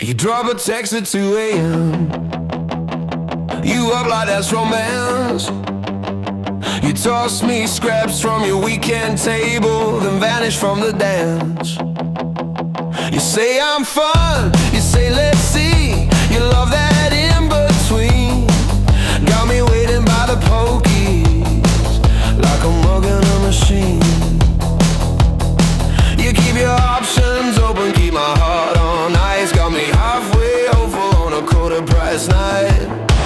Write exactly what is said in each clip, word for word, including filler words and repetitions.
You drop a text at two a m You up like that's romance. You toss me scraps from your weekend table, then vanish from the dance. You say I'm fun, you say let's see. You love that in between. Got me waiting by the pokies, like a mug in a machine. You keep your options open, keep my heart on ice. Got me halfway over on a quarter price night.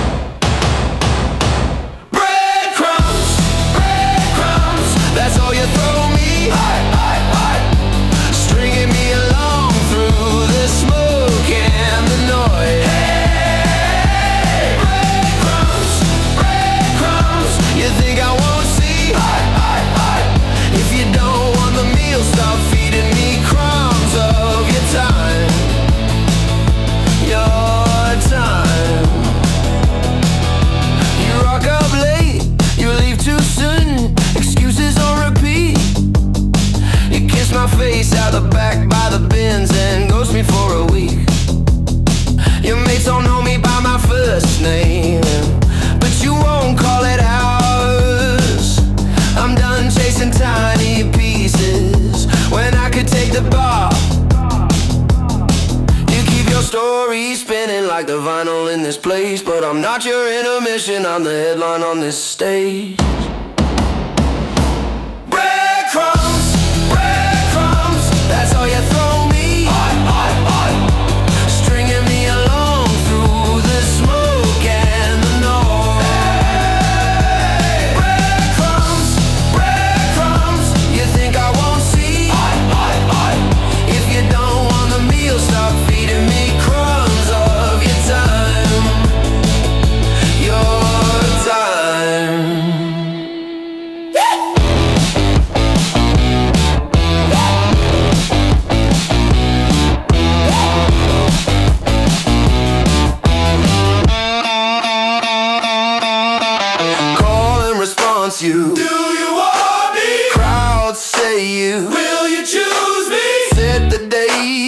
Breadcrumbs, breadcrumbs, that's all you throw me. I, I, I. Stringing me along through the smoke and the noise. Hey, breadcrumbs, breadcrumbs, you think I won't see? I, I, I. If you don't want the meal, stop feeding me crumbs of your time, your time. You rock up late, you leave too soon, excuses on repeat. You kiss my face out the back by the bins and ghost me for a week. Your mates don't know me by my first name, but you won't call it ours. I'm done chasing tiny pieces when I could take the bar. You keep your story spinning like the vinyl in this place, but I'm not your intermission, I'm the headline on this stage. Breadcrumbs, breadcrumbs, that's all you throw me. I, I, I. Stringing me along through the smoke and the noise. Hey, breadcrumbs, breadcrumbs, you think I won't see? I, I, I. If you don't want the meal, stop feeding me crumbs of your time, your time. Call and response you. Do you want me? Crowds say you. Will you choose me? Set the date. Am I dinner? Or just a taste. Oh,